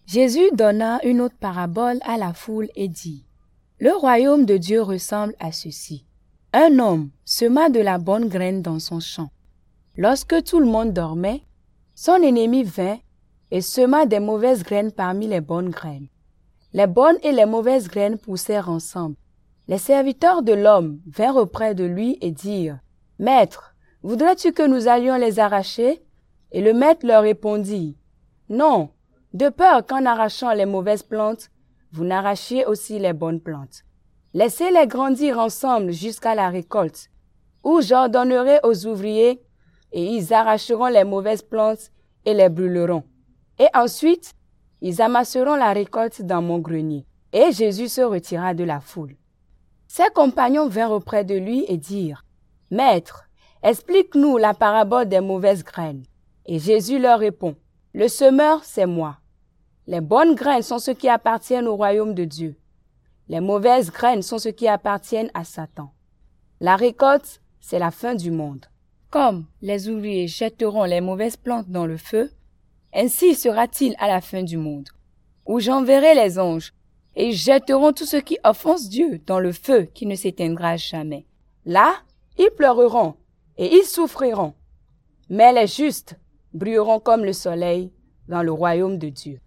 Jésus donna une autre parabole à la foule et dit, « Le royaume de Dieu ressemble à ceci. Un homme sema de la bonne graine dans son champ. Lorsque tout le monde dormait, son ennemi vint et sema des mauvaises graines parmi les bonnes graines. Les bonnes et les mauvaises graines poussèrent ensemble. Les serviteurs de l'homme vinrent auprès de lui et dirent, « Maître, voudrais-tu que nous allions les arracher ?» Et le maître leur répondit, « Non, de peur qu'en arrachant les mauvaises plantes, vous n'arrachiez aussi les bonnes plantes. Laissez-les grandir ensemble jusqu'à la récolte, où j'ordonnerai aux ouvriers, et ils arracheront les mauvaises plantes et les brûleront. Et ensuite, ils amasseront la récolte dans mon grenier. » Et Jésus se retira de la foule. Ses compagnons vinrent auprès de lui et dirent, « Maître, explique-nous la parabole des mauvaises graines. » Et Jésus leur répond, « Le semeur, c'est moi. Les bonnes graines sont ceux qui appartiennent au royaume de Dieu. Les mauvaises graines sont ceux qui appartiennent à Satan. La récolte, c'est la fin du monde. Comme les ouvriers jetteront les mauvaises plantes dans le feu, ainsi sera-t-il à la fin du monde, où j'enverrai les anges, et ils jetteront tous ceux qui offensent Dieu dans le feu qui ne s'éteindra jamais. Là, ils pleureront et ils souffriront, mais les justes brilleront comme le soleil dans le royaume de Dieu.